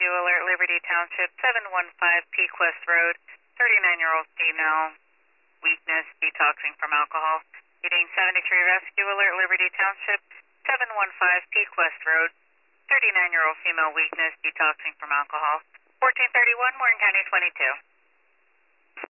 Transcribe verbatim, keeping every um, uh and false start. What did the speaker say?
Rescue Alert, Liberty Township, seven one five Peak West Road, thirty-nine-year-old female, weakness, detoxing from alcohol. Eating seventy-three Rescue Alert, Liberty Township, seven one five Peak West Road, thirty-nine-year-old female, weakness, detoxing from alcohol. fourteen thirty-one, Morgan County twenty-two.